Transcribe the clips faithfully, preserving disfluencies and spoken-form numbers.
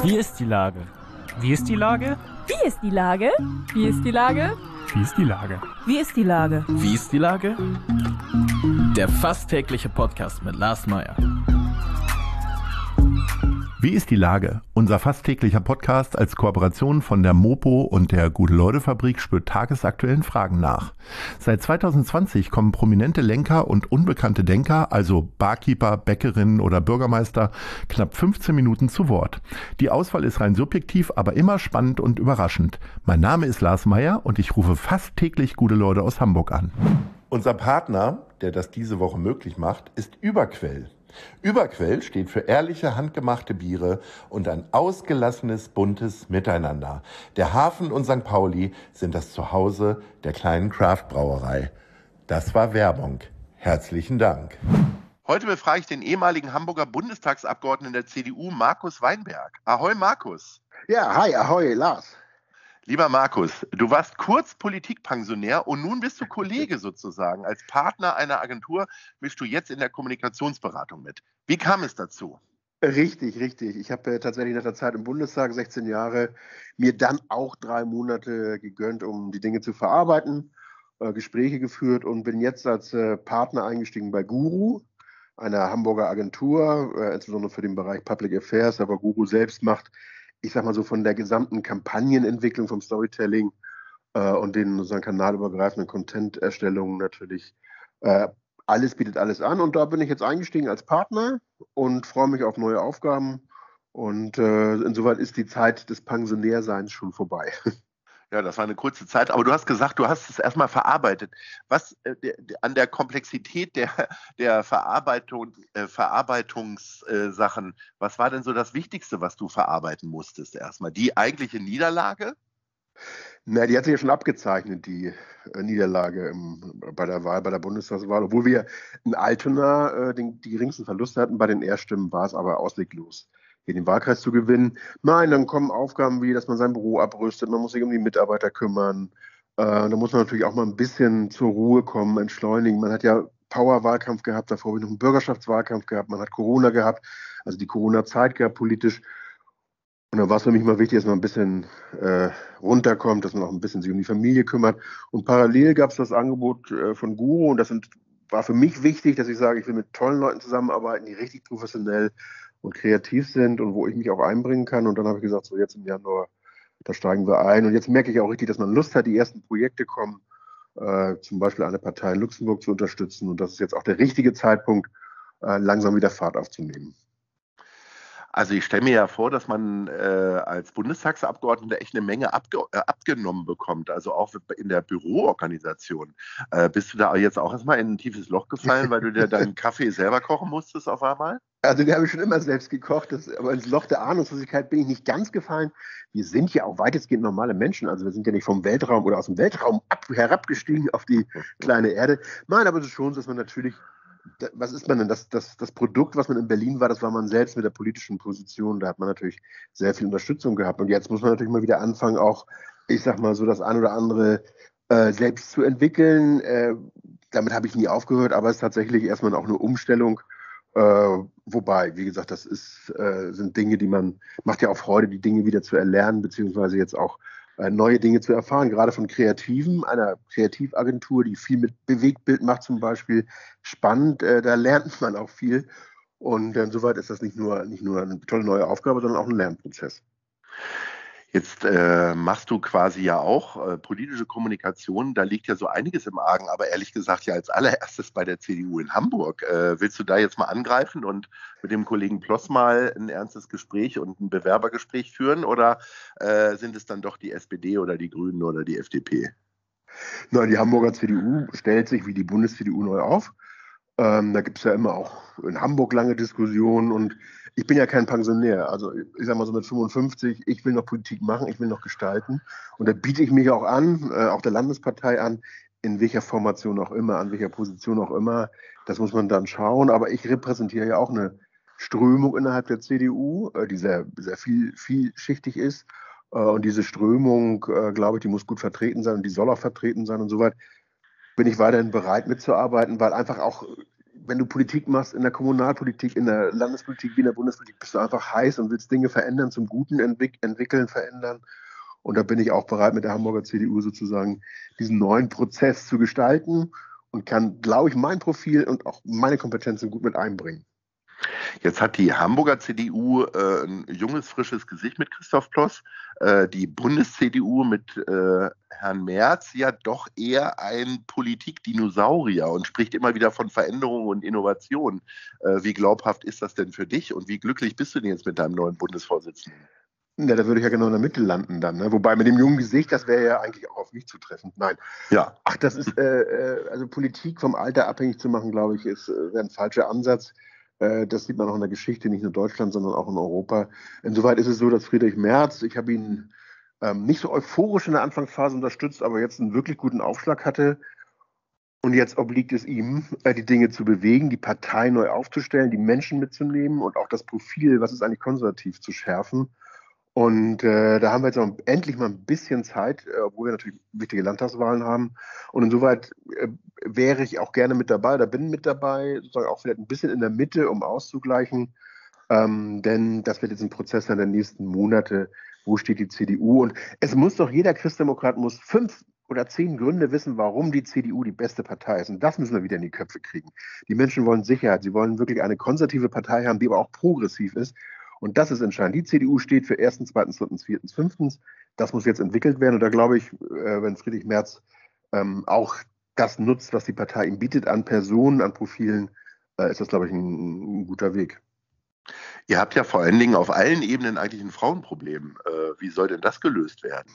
Wie ist die Lage? Wie ist die Lage? Wie ist die Lage? Wie ist die Lage? Wie ist die Lage? Wie ist die Lage? Wie ist die Lage? Der fast tägliche Podcast mit Lars Meyer. Wie ist die Lage? Unser fast täglicher Podcast als Kooperation von der Mopo und der Gute-Leute-Fabrik spürt tagesaktuellen Fragen nach. Seit zwanzig zwanzig kommen prominente Lenker und unbekannte Denker, also Barkeeper, Bäckerinnen oder Bürgermeister, knapp fünfzehn Minuten zu Wort. Die Auswahl ist rein subjektiv, aber immer spannend und überraschend. Mein Name ist Lars Meyer und ich rufe fast täglich gute Leute aus Hamburg an. Unser Partner, der das diese Woche möglich macht, ist Überquell. Überquell steht für ehrliche, handgemachte Biere und ein ausgelassenes, buntes Miteinander. Der Hafen und Sankt Pauli sind das Zuhause der kleinen Craft-Brauerei. Das war Werbung. Herzlichen Dank. Heute befrage ich den ehemaligen Hamburger Bundestagsabgeordneten der C D U, Markus Weinberg. Ahoi, Markus. Ja, hi, ahoi, Lars. Lieber Markus, du warst kurz Politikpensionär und nun bist du Kollege sozusagen. Als Partner einer Agentur mischst du jetzt in der Kommunikationsberatung mit. Wie kam es dazu? Richtig, richtig. Ich habe äh, tatsächlich nach der Zeit im Bundestag, sechzehn Jahre, mir dann auch drei Monate gegönnt, um die Dinge zu verarbeiten, äh, Gespräche geführt und bin jetzt als äh, Partner eingestiegen bei Guru, einer Hamburger Agentur, äh, insbesondere für den Bereich Public Affairs, aber Guru selbst macht, ich sag mal so, von der gesamten Kampagnenentwicklung, vom Storytelling äh, und den sozusagen kanalübergreifenden Content-Erstellungen natürlich. Äh, alles bietet alles an und da bin ich jetzt eingestiegen als Partner und freue mich auf neue Aufgaben und äh, insoweit ist die Zeit des Pensionärseins schon vorbei. Ja, das war eine kurze Zeit, aber du hast gesagt, du hast es erstmal verarbeitet. Was äh, der, der, an der Komplexität der, der Verarbeitung, äh, Verarbeitungssachen, äh, was war denn so das Wichtigste, was du verarbeiten musstest erstmal? Die eigentliche Niederlage? Na, die hat sich ja schon abgezeichnet, die äh, Niederlage im, bei der Wahl, bei der Bundestagswahl. Obwohl wir in Altona äh, den, die geringsten Verluste hatten, bei den Erststimmen war es aber ausweglos, hier den Wahlkreis zu gewinnen. Nein, dann kommen Aufgaben wie, dass man sein Büro abrüstet, man muss sich um die Mitarbeiter kümmern. Äh, da muss man natürlich auch mal ein bisschen zur Ruhe kommen, entschleunigen. Man hat ja Power-Wahlkampf gehabt, davor habe ich noch einen Bürgerschaftswahlkampf gehabt, man hat Corona gehabt, also die Corona-Zeit gehabt politisch. Und dann war es für mich mal wichtig, dass man ein bisschen äh, runterkommt, dass man auch ein bisschen sich um die Familie kümmert. Und parallel gab es das Angebot äh, von Guru und das sind, war für mich wichtig, dass ich sage, ich will mit tollen Leuten zusammenarbeiten, die richtig professionell und kreativ sind und wo ich mich auch einbringen kann. Und dann habe ich gesagt, so jetzt im Januar, da steigen wir ein. Und jetzt merke ich auch richtig, dass man Lust hat, die ersten Projekte kommen, äh, zum Beispiel eine Partei in Luxemburg zu unterstützen. Und das ist jetzt auch der richtige Zeitpunkt, äh, langsam wieder Fahrt aufzunehmen. Also ich stelle mir ja vor, dass man äh, als Bundestagsabgeordneter echt eine Menge abge äh, abgenommen bekommt, also auch in der Büroorganisation. Äh, bist du da jetzt auch erstmal in ein tiefes Loch gefallen, weil du dir deinen Kaffee selber kochen musstest auf einmal? Also den habe ich schon immer selbst gekocht, das, aber ins Loch der Ahnungslosigkeit bin ich nicht ganz gefallen. Wir sind ja auch weitestgehend normale Menschen, also wir sind ja nicht vom Weltraum oder aus dem Weltraum ab, herabgestiegen auf die kleine Erde. Nein, aber es ist schon so, dass man natürlich, was ist man denn? Das, das, das Produkt, was man in Berlin war, das war man selbst mit der politischen Position. Da hat man natürlich sehr viel Unterstützung gehabt. Und jetzt muss man natürlich mal wieder anfangen, auch, ich sag mal so, das ein oder andere äh, selbst zu entwickeln. Äh, damit habe ich nie aufgehört, aber es ist tatsächlich erstmal auch eine Umstellung. Äh, wobei, wie gesagt, das ist, äh, sind Dinge, die man, macht ja auch Freude, die Dinge wieder zu erlernen, beziehungsweise jetzt auch neue Dinge zu erfahren, gerade von Kreativen, einer Kreativagentur, die viel mit Bewegtbild macht zum Beispiel. Spannend, äh, da lernt man auch viel. Und äh, insoweit ist das nicht nur, nicht nur eine tolle neue Aufgabe, sondern auch ein Lernprozess. Jetzt äh, machst du quasi ja auch äh, politische Kommunikation, da liegt ja so einiges im Argen, aber ehrlich gesagt ja als allererstes bei der C D U in Hamburg. Äh, willst du da jetzt mal angreifen und mit dem Kollegen Ploss mal ein ernstes Gespräch und ein Bewerbergespräch führen oder äh, sind es dann doch die S P D oder die Grünen oder die F D P? Na, die Hamburger C D U stellt sich wie die Bundes-C D U neu auf. Ähm, da gibt es ja immer auch in Hamburg lange Diskussionen und ich bin ja kein Pensionär, also ich sag mal so mit fünfundfünfzig, ich will noch Politik machen, ich will noch gestalten und da biete ich mich auch an, äh, auch der Landespartei an, in welcher Formation auch immer, an welcher Position auch immer, das muss man dann schauen, aber ich repräsentiere ja auch eine Strömung innerhalb der C D U, äh, die sehr, sehr viel, vielschichtig ist äh, und diese Strömung, äh, glaube ich, die muss gut vertreten sein und die soll auch vertreten sein und soweit bin ich weiterhin bereit mitzuarbeiten, weil einfach auch wenn du Politik machst, in der Kommunalpolitik, in der Landespolitik wie in der Bundespolitik, bist du einfach heiß und willst Dinge verändern, zum Guten entwick- entwickeln, verändern. Und da bin ich auch bereit, mit der Hamburger C D U sozusagen diesen neuen Prozess zu gestalten und kann, glaube ich, mein Profil und auch meine Kompetenzen gut mit einbringen. Jetzt hat die Hamburger C D U äh, ein junges, frisches Gesicht mit Christoph Ploss, äh, die Bundes-C D U mit äh, Herrn Merz ja doch eher ein Politikdinosaurier und spricht immer wieder von Veränderung und Innovation. Äh, wie glaubhaft ist das denn für dich und wie glücklich bist du denn jetzt mit deinem neuen Bundesvorsitzenden? Ja, da würde ich ja genau in der Mitte landen dann. Ne? Wobei mit dem jungen Gesicht, das wäre ja eigentlich auch auf mich zutreffend. Nein. Ja. Ach, das ist, äh, äh, also Politik vom Alter abhängig zu machen, glaube ich, ist äh, ein falscher Ansatz. Äh, das sieht man auch in der Geschichte, nicht nur in Deutschland, sondern auch in Europa. Insoweit ist es so, dass Friedrich Merz, ich habe ihn ähm, nicht so euphorisch in der Anfangsphase unterstützt, aber jetzt einen wirklich guten Aufschlag hatte. Und jetzt obliegt es ihm, äh, die Dinge zu bewegen, die Partei neu aufzustellen, die Menschen mitzunehmen und auch das Profil, was ist eigentlich konservativ, zu schärfen. Und äh, da haben wir jetzt auch endlich mal ein bisschen Zeit, äh, obwohl wir natürlich wichtige Landtagswahlen haben. Und insoweit äh, wäre ich auch gerne mit dabei, da bin mit dabei, sozusagen auch vielleicht ein bisschen in der Mitte, um auszugleichen. Ähm, denn das wird jetzt ein Prozess in den nächsten Monate. Wo steht die C D U? Und es muss doch, jeder Christdemokrat muss fünf oder zehn Gründe wissen, warum die C D U die beste Partei ist. Und das müssen wir wieder in die Köpfe kriegen. Die Menschen wollen Sicherheit. Sie wollen wirklich eine konservative Partei haben, die aber auch progressiv ist. Und das ist entscheidend. Die C D U steht für erstens, zweitens, drittens, viertens, fünftens. Das muss jetzt entwickelt werden. Und da glaube ich, äh, wenn Friedrich Merz ähm, auch das nutzt, was die Partei ihm bietet an Personen, an Profilen, äh, ist das, glaube ich, ein, ein guter Weg. Ihr habt ja vor allen Dingen auf allen Ebenen eigentlich ein Frauenproblem. Äh, wie soll denn das gelöst werden?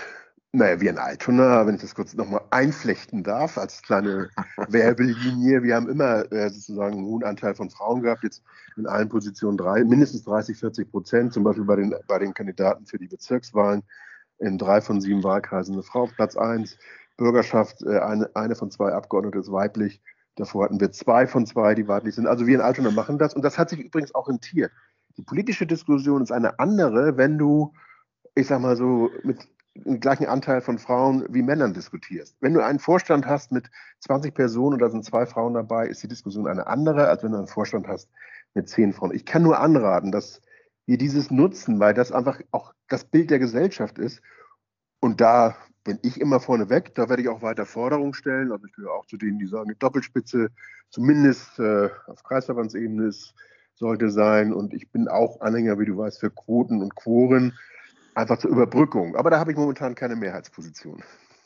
Naja, wir in Altona, wenn ich das kurz nochmal einflechten darf, als kleine Werbelinie, wir haben immer äh, sozusagen einen hohen Anteil von Frauen gehabt, jetzt in allen Positionen drei, mindestens dreißig, vierzig Prozent, zum Beispiel bei den, bei den Kandidaten für die Bezirkswahlen, in drei von sieben Wahlkreisen eine Frau auf Platz eins, Bürgerschaft, äh, eine, eine von zwei Abgeordnete ist weiblich, davor hatten wir zwei von zwei, die weiblich sind. Also wir in Altona machen das und das hat sich übrigens auch rentiert. Die politische Diskussion ist eine andere, wenn du, ich sag mal so, mit den gleichen Anteil von Frauen wie Männern diskutierst. Wenn du einen Vorstand hast mit zwanzig Personen und da sind zwei Frauen dabei, ist die Diskussion eine andere, als wenn du einen Vorstand hast mit zehn Frauen. Ich kann nur anraten, dass wir dieses nutzen, weil das einfach auch das Bild der Gesellschaft ist. Und da bin ich immer vorne weg. Da werde ich auch weiter Forderungen stellen. Also ich gehöre auch zu denen, die sagen, die Doppelspitze zumindest äh, auf Kreisverbandsebene ist, sollte sein. Und ich bin auch Anhänger, wie du weißt, für Quoten und Quoren. Einfach zur Überbrückung. Aber da habe ich momentan keine Mehrheitsposition.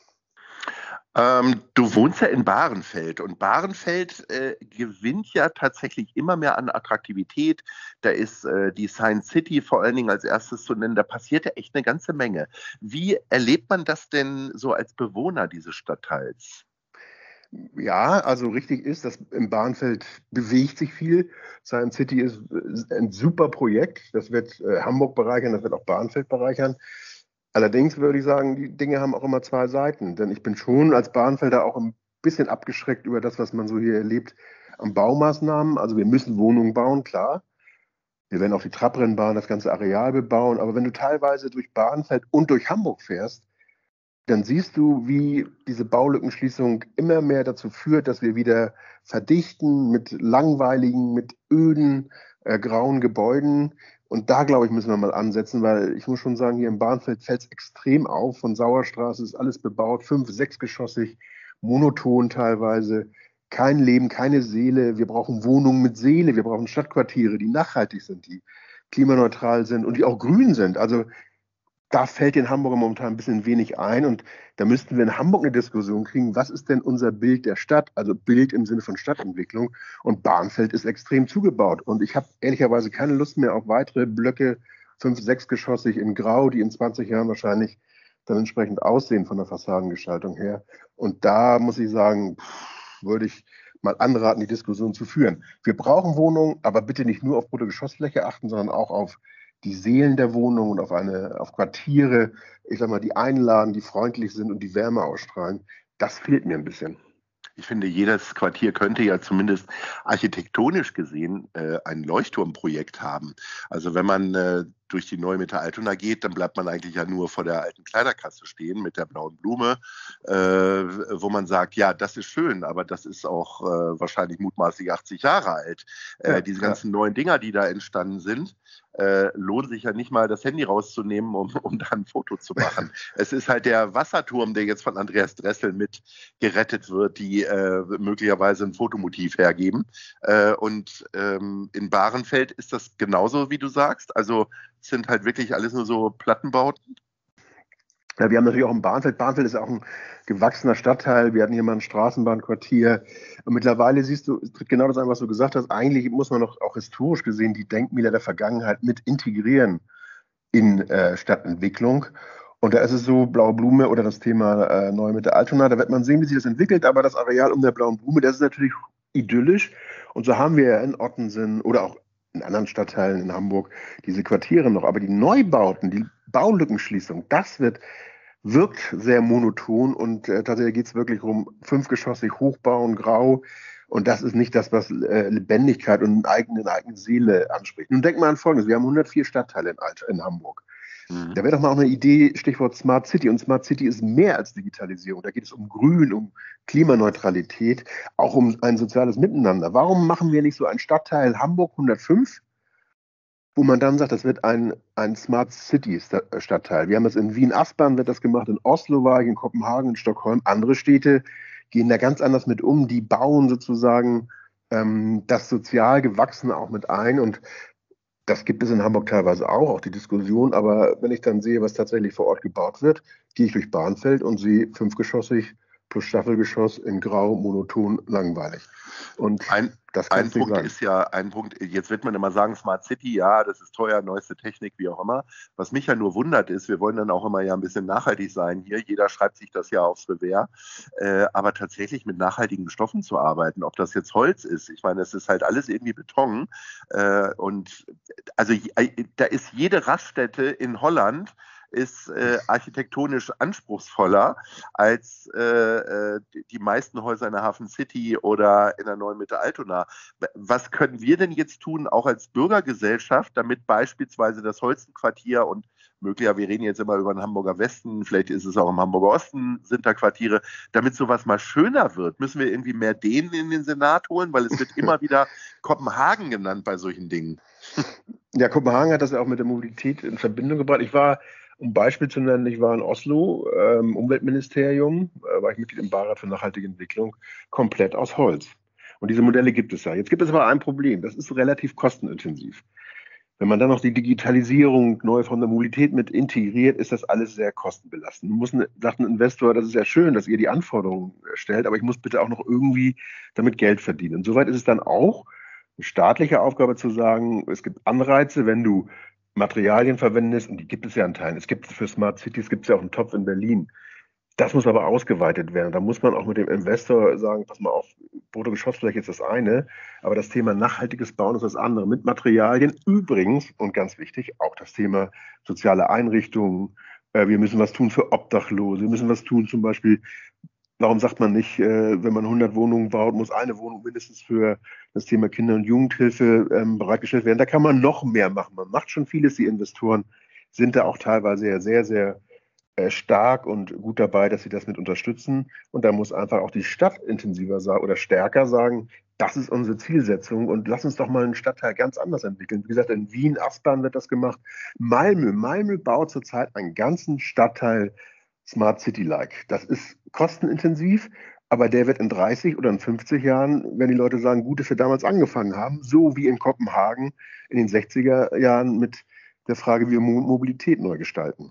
Ähm, du wohnst ja in Bahrenfeld und Bahrenfeld äh, gewinnt ja tatsächlich immer mehr an Attraktivität. Da ist äh, die Science City vor allen Dingen als erstes zu nennen. Da passiert ja echt eine ganze Menge. Wie erlebt man das denn so als Bewohner dieses Stadtteils? Ja, also richtig ist, dass im Bahrenfeld bewegt sich viel. Science City ist ein super Projekt. Das wird äh, Hamburg bereichern, das wird auch Bahrenfeld bereichern. Allerdings würde ich sagen, die Dinge haben auch immer zwei Seiten. Denn ich bin schon als Bahrenfelder auch ein bisschen abgeschreckt über das, was man so hier erlebt an Baumaßnahmen. Also wir müssen Wohnungen bauen, klar. Wir werden auch die Trabrennbahn, das ganze Areal bebauen. Aber wenn du teilweise durch Bahrenfeld und durch Hamburg fährst, dann siehst du, wie diese Baulückenschließung immer mehr dazu führt, dass wir wieder verdichten mit langweiligen, mit öden, äh, grauen Gebäuden. Und da, glaube ich, müssen wir mal ansetzen, weil ich muss schon sagen, hier im Bahrenfeld fällt es extrem auf. Von Sauerstraße ist alles bebaut, fünf-, sechsgeschossig, monoton teilweise. Kein Leben, keine Seele. Wir brauchen Wohnungen mit Seele. Wir brauchen Stadtquartiere, die nachhaltig sind, die klimaneutral sind und die auch grün sind. Also da fällt den Hamburger momentan ein bisschen wenig ein und da müssten wir in Hamburg eine Diskussion kriegen, was ist denn unser Bild der Stadt, also Bild im Sinne von Stadtentwicklung, und Bahrenfeld ist extrem zugebaut und ich habe ehrlicherweise keine Lust mehr auf weitere Blöcke, fünf-, sechsgeschossig in Grau, die in zwanzig Jahren wahrscheinlich dann entsprechend aussehen von der Fassadengestaltung her, und da muss ich sagen, pff, würde ich mal anraten, die Diskussion zu führen. Wir brauchen Wohnungen, aber bitte nicht nur auf Bruttogeschossfläche achten, sondern auch auf die Seelen der Wohnung und auf eine, auf Quartiere, ich sag mal, die einladen, die freundlich sind und die Wärme ausstrahlen. Das fehlt mir ein bisschen. Ich finde, jedes Quartier könnte ja zumindest architektonisch gesehen äh, ein Leuchtturmprojekt haben. Also wenn man äh, durch die neue Mitte Altona geht, dann bleibt man eigentlich ja nur vor der alten Kleiderkasse stehen mit der blauen Blume, äh, wo man sagt, ja, das ist schön, aber das ist auch äh, wahrscheinlich mutmaßlich achtzig Jahre alt. Äh, Ja, diese ja. ganzen neuen Dinger, die da entstanden sind, äh, lohnt sich ja nicht mal, das Handy rauszunehmen, um, um da ein Foto zu machen. Es ist halt der Wasserturm, der jetzt von Andreas Dressel mit gerettet wird, die äh, möglicherweise ein Fotomotiv hergeben. Äh, und ähm, in Bahrenfeld ist das genauso, wie du sagst. Also es sind halt wirklich alles nur so Plattenbauten. Ja, wir haben natürlich auch ein Bahnfeld. Bahnfeld ist auch ein gewachsener Stadtteil. Wir hatten hier mal ein Straßenbahnquartier. Und mittlerweile siehst du, es tritt genau das ein, was du gesagt hast. Eigentlich muss man noch auch historisch gesehen die Denkmäler der Vergangenheit mit integrieren in äh, Stadtentwicklung. Und da ist es so, Blaue Blume oder das Thema äh, Neue Mitte Altona, da wird man sehen, wie sich das entwickelt. Aber das Areal um der Blauen Blume, das ist natürlich idyllisch. Und so haben wir ja in Ottensen oder auch in anderen Stadtteilen in Hamburg diese Quartiere noch. Aber die Neubauten, die Baulückenschließung, das wird, wirkt sehr monoton und äh, tatsächlich geht es wirklich um fünfgeschossig hochbauen, grau. Und das ist nicht das, was äh, Lebendigkeit und eine eigene, eine eigene Seele anspricht. Nun denk mal an Folgendes. Wir haben hundertvier Stadtteile in, Alt in Hamburg. Mhm. Da wäre doch mal auch eine Idee, Stichwort Smart City. Und Smart City ist mehr als Digitalisierung. Da geht es um Grün, um Klimaneutralität, auch um ein soziales Miteinander. Warum machen wir nicht so einen Stadtteil Hamburg hundertfünf, wo man dann sagt, das wird ein, ein Smart City Stadtteil. Wir haben das in Wien-Aspern, wird das gemacht, in Oslo war ich, in Kopenhagen, in Stockholm. Andere Städte gehen da ganz anders mit um. Die bauen sozusagen ähm, das sozial Gewachsene auch mit ein. Und das gibt es in Hamburg teilweise auch, auch die Diskussion. Aber wenn ich dann sehe, was tatsächlich vor Ort gebaut wird, gehe ich durch Bahnfeld und sehe fünfgeschossig plus Staffelgeschoss in Grau, monoton, langweilig. Und Ein, das ein kann's nicht Punkt sein. ist ja, ein Punkt, jetzt wird man immer sagen, Smart City, ja, das ist teuer, neueste Technik, wie auch immer. Was mich ja nur wundert ist, wir wollen dann auch immer ja ein bisschen nachhaltig sein hier. Jeder schreibt sich das ja aufs Revers. Äh, aber tatsächlich mit nachhaltigen Stoffen zu arbeiten, ob das jetzt Holz ist, ich meine, es ist halt alles irgendwie Beton. Äh, und also da ist jede Raststätte in Holland ist äh, architektonisch anspruchsvoller als äh, die, die meisten Häuser in der Hafen City oder in der Neuen Mitte Altona. Was können wir denn jetzt tun, auch als Bürgergesellschaft, damit beispielsweise das Holstenquartier und möglicherweise, wir reden jetzt immer über den Hamburger Westen, vielleicht ist es auch im Hamburger Osten, sind da Quartiere, damit sowas mal schöner wird, müssen wir irgendwie mehr denen in den Senat holen, weil es wird immer wieder Kopenhagen genannt bei solchen Dingen. Ja, Kopenhagen hat das ja auch mit der Mobilität in Verbindung gebracht. Ich war, um ein Beispiel zu nennen, ich war in Oslo, ähm, Umweltministerium, äh, war ich Mitglied im Beirat für nachhaltige Entwicklung, komplett aus Holz. Und diese Modelle gibt es ja. Jetzt gibt es aber ein Problem, das ist relativ kostenintensiv. Wenn man dann noch die Digitalisierung neu von der Mobilität mit integriert, ist das alles sehr kostenbelastend. Man muss, sagt ein Investor, das ist ja schön, dass ihr die Anforderungen stellt, aber ich muss bitte auch noch irgendwie damit Geld verdienen. Insoweit ist es dann auch eine staatliche Aufgabe zu sagen, es gibt Anreize, wenn du Materialien verwendest, und die gibt es ja in Teilen. Es gibt für Smart Cities, gibt es ja auch einen Topf in Berlin. Das muss aber ausgeweitet werden. Da muss man auch mit dem Investor sagen, pass mal auf, Bruttogeschossfläche ist das eine, aber das Thema nachhaltiges Bauen ist das andere. Mit Materialien übrigens, und ganz wichtig, auch das Thema soziale Einrichtungen. Äh, wir müssen was tun für Obdachlose. Wir müssen was tun zum Beispiel, warum sagt man nicht, äh, wenn man hundert Wohnungen baut, muss eine Wohnung mindestens für das Thema Kinder- und Jugendhilfe ähm, bereitgestellt werden. Da kann man noch mehr machen. Man macht schon vieles. Die Investoren sind da auch teilweise ja sehr, sehr äh, stark und gut dabei, dass sie das mit unterstützen. Und da muss einfach auch die Stadt intensiver sagen oder stärker sagen, das ist unsere Zielsetzung und lass uns doch mal einen Stadtteil ganz anders entwickeln. Wie gesagt, in Wien, Aspern wird das gemacht. Malmö, Malmö baut zurzeit einen ganzen Stadtteil Smart City-like. Das ist kostenintensiv, aber der wird in dreißig oder in fünfzig Jahren, wenn die Leute sagen, gut, dass wir damals angefangen haben, so wie in Kopenhagen in den sechziger Jahren mit der Frage, wie wir Mo- Mobilität neu gestalten.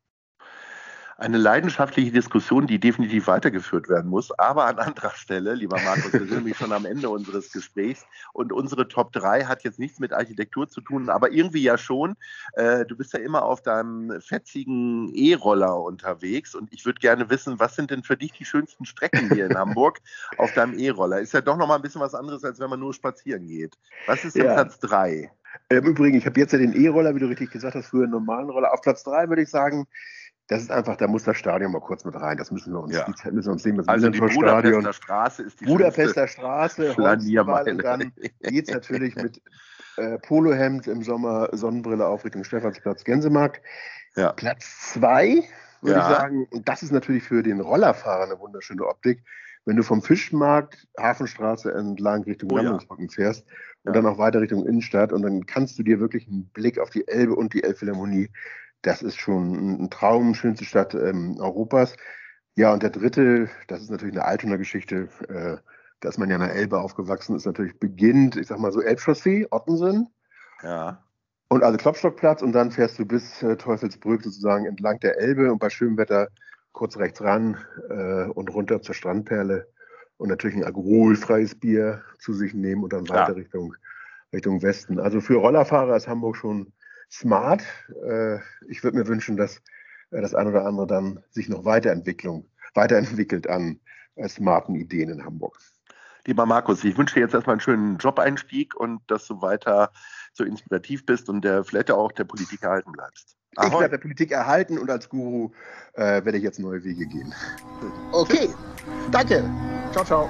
Eine leidenschaftliche Diskussion, die definitiv weitergeführt werden muss, aber an anderer Stelle, lieber Markus, wir sind nämlich schon am Ende unseres Gesprächs und unsere Top drei hat jetzt nichts mit Architektur zu tun, aber irgendwie ja schon. Äh, du bist ja immer auf deinem fetzigen E-Roller unterwegs und ich würde gerne wissen, was sind denn für dich die schönsten Strecken hier in Hamburg auf deinem E-Roller? Ist ja doch nochmal ein bisschen was anderes, als wenn man nur spazieren geht. Was ist denn Ja. Platz drei? Im Übrigen, ich habe jetzt ja den E-Roller, wie du richtig gesagt hast, früher einen normalen Roller. Auf Platz drei würde ich sagen, das ist einfach, da muss das Stadion mal kurz mit rein. Das müssen wir uns, Ja. die Zeit müssen wir uns nehmen. Das Also die Millantor-Stadion. Budapester Straße ist die Budapester Straße, Flaniermeile. Holstenwall, und dann geht's natürlich mit äh, Polohemd im Sommer, Sonnenbrille auf Richtung Stephansplatz, Gänsemarkt. Ja. Platz zwei, würde Ja. ich sagen, und das ist natürlich für den Rollerfahrer eine wunderschöne Optik, wenn du vom Fischmarkt, Hafenstraße entlang Richtung Oh ja. Landungsbrücken fährst und Ja. dann auch weiter Richtung Innenstadt und dann kannst du dir wirklich einen Blick auf die Elbe und die Elbphilharmonie, das ist schon ein Traum, schönste Stadt ähm, Europas. Ja, und der dritte, das ist natürlich eine Altonaer Geschichte, äh, da ist man ja an der Elbe aufgewachsen, ist natürlich beginnt, ich sag mal so Elbchaussee, Ottensen Ja. und also Klopstockplatz und dann fährst du bis äh, Teufelsbrück sozusagen entlang der Elbe und bei schönem Wetter kurz rechts ran äh, und runter zur Strandperle und natürlich ein alkoholfreies Bier zu sich nehmen und dann Klar. weiter Richtung, Richtung Westen. Also für Rollerfahrer ist Hamburg schon smart. Äh, ich würde mir wünschen, dass äh, das ein oder andere dann sich noch Weiterentwicklung, weiterentwickelt an äh, smarten Ideen in Hamburg. Lieber Markus, ich wünsche dir jetzt erstmal einen schönen Job-Einstieg und dass du weiter so inspirativ bist und der, vielleicht auch der Politik erhalten bleibst. Ich Ahoi. werde der Politik erhalten und als Guru äh, werde ich jetzt neue Wege gehen. Okay, danke. Ciao, ciao.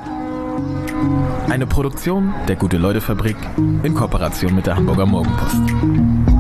Eine Produktion der Gute-Leute-Fabrik in Kooperation mit der Hamburger Morgenpost.